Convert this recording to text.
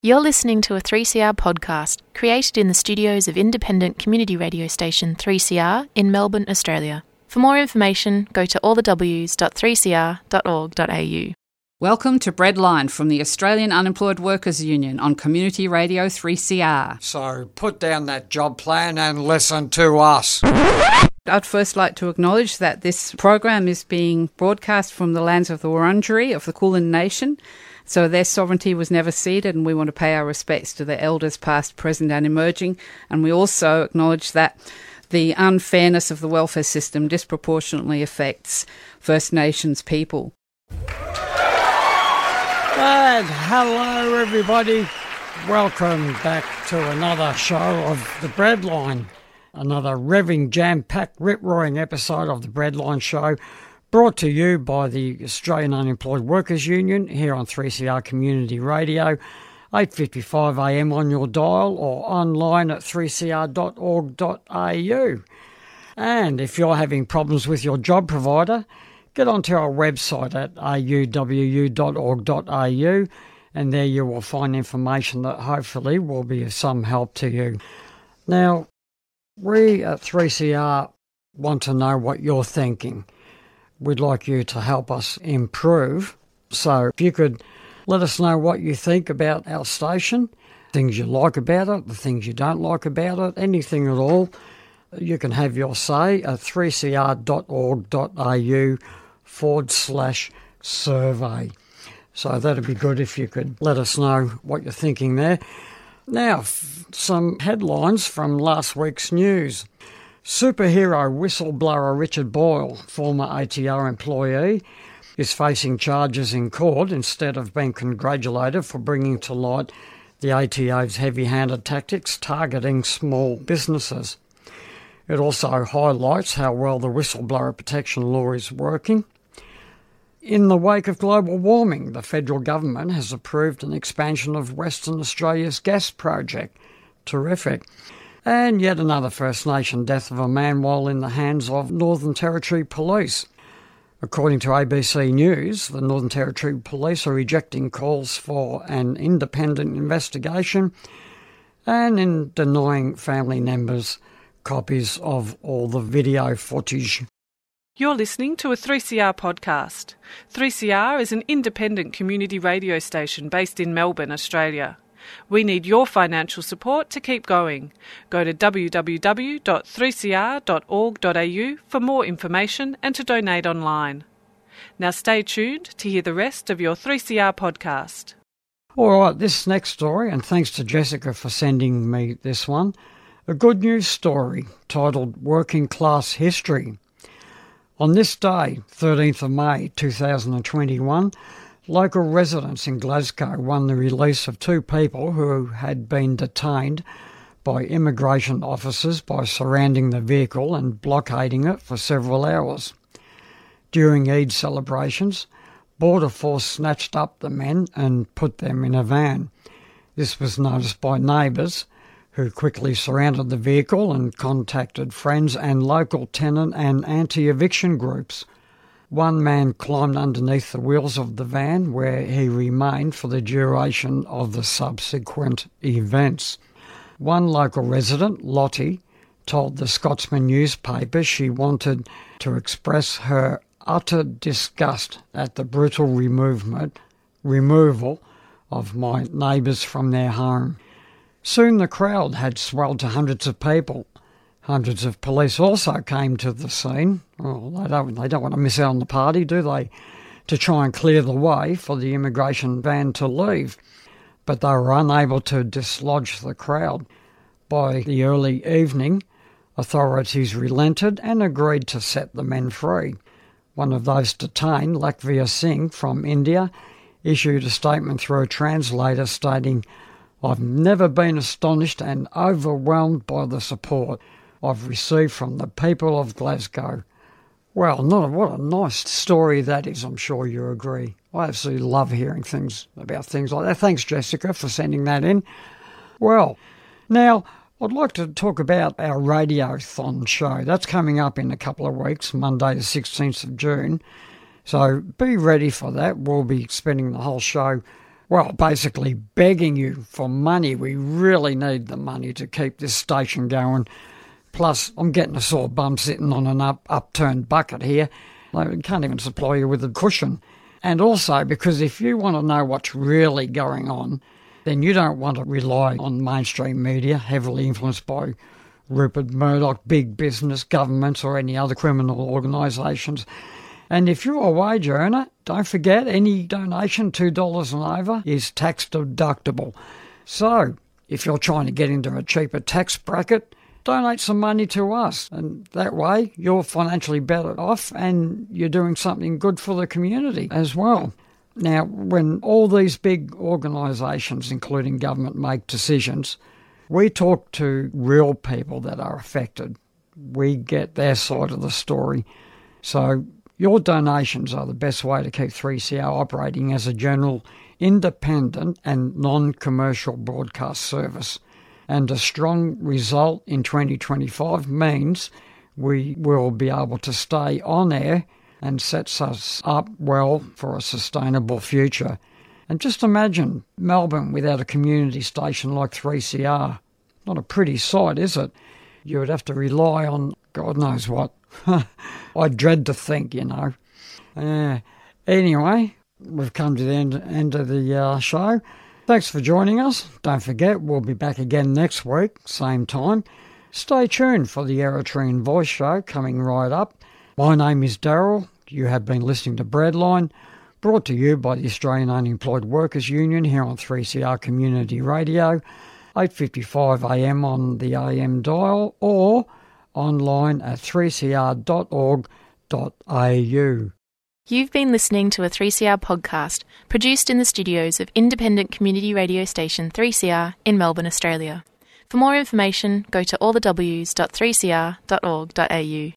You're listening to a 3CR podcast created in the studios of independent community radio station 3CR in Melbourne, Australia. For more information, go to allthews.3cr.org.au. Welcome to Breadline from the Australian Unemployed Workers Union on Community Radio 3CR. So put down that job plan and listen to us. I'd first like to acknowledge that this program is being broadcast from the lands of the Wurundjeri of the Kulin Nation. So their sovereignty was never ceded, and we want to pay our respects to their elders past, present and emerging. And we also acknowledge that the unfairness of the welfare system disproportionately affects First Nations people. And hello everybody, welcome back to another show of The Breadline, another revving, jam-packed, rip-roaring episode of The Breadline Show, brought to you by the Australian Unemployed Workers Union here on 3CR Community Radio, 8:55am on your dial or online at 3cr.org.au. And if you're having problems with your job provider, get onto our website at auwu.org.au, and there you will find information that hopefully will be of some help to you. Now, we at 3CR want to know what you're thinking. We'd like you to help us improve. So if you could let us know what you think about our station, things you like about it, the things you don't like about it, anything at all, you can have your say at 3cr.org.au/survey. So that'd be good if you could let us know what you're thinking there. Now, some headlines from last week's news. Superhero whistleblower Richard Boyle, former ATO employee, is facing charges in court instead of being congratulated for bringing to light the ATO's heavy-handed tactics targeting small businesses. It also highlights how well the whistleblower protection law is working. In the wake of global warming, the federal government has approved an expansion of Western Australia's gas project. Terrific. And yet another First Nation death of a man while in the hands of Northern Territory Police. According to ABC News, the Northern Territory Police are rejecting calls for an independent investigation and in denying family members copies of all the video footage. You're listening to a 3CR podcast. 3CR is an independent community radio station based in Melbourne, Australia. We need your financial support to keep going. Go to www.3cr.org.au for more information and to donate online. Now stay tuned to hear the rest of your 3CR podcast. All right, this next story, and thanks to Jessica for sending me this one, a good news story titled Working Class History. On this day, 13th of May 2021, local residents in Glasgow won the release of two people who had been detained by immigration officers by surrounding the vehicle and blockading it for several hours. During Eid celebrations, Border Force snatched up the men and put them in a van. This was noticed by neighbours, who quickly surrounded the vehicle and contacted friends and local tenant and anti-eviction groups. One man climbed underneath the wheels of the van, where he remained for the duration of the subsequent events. One local resident, Lottie, told the Scotsman newspaper she wanted to express her utter disgust at the brutal removal of my neighbours from their home. Soon the crowd had swelled to hundreds of people. Hundreds of police also came to the scene. Well, they don't want to miss out on the party, do they? To try and clear the way for the immigration van to leave. But they were unable to dislodge the crowd. By the early evening, authorities relented and agreed to set the men free. One of those detained, Lakvir Singh from India, issued a statement through a translator stating, "I've never been astonished and overwhelmed by the support I've received from the people of Glasgow." Well, what a nice story that is, I'm sure you agree. I absolutely love hearing things about things like that. Thanks, Jessica, for sending that in. Well, now, I'd like to talk about our Radiothon show. That's coming up in a couple of weeks, Monday the 16th of June. So be ready for that. We'll be spending the whole show well, basically begging you for money. We really need the money to keep this station going. Plus, I'm getting a sore bum sitting on an upturned bucket here. They can't even supply you with a cushion. And also, because if you want to know what's really going on, then you don't want to rely on mainstream media, heavily influenced by Rupert Murdoch, big business, governments, or any other criminal organisations. And if you're a wage earner, don't forget any donation, $2 and over, is tax deductible. So, if you're trying to get into a cheaper tax bracket, donate some money to us. And that way, you're financially better off and you're doing something good for the community as well. Now, when all these big organisations, including government, make decisions, we talk to real people that are affected. We get their side of the story. So your donations are the best way to keep 3CR operating as a general, independent and non-commercial broadcast service. And a strong result in 2025 means we will be able to stay on air and sets us up well for a sustainable future. And just imagine Melbourne without a community station like 3CR. Not a pretty sight, is it? You would have to rely on God knows what. I dread to think, you know. Anyway, we've come to the end of the show. Thanks for joining us. Don't forget, we'll be back again next week, same time. Stay tuned for the Eritrean Voice Show coming right up. My name is Daryl. You have been listening to Breadline, brought to you by the Australian Unemployed Workers Union here on 3CR Community Radio, 8:55 AM on the AM dial or online at 3cr.org.au. You've been listening to a 3CR podcast produced in the studios of independent community radio station 3CR in Melbourne, Australia. For more information, go to allthews.3cr.org.au.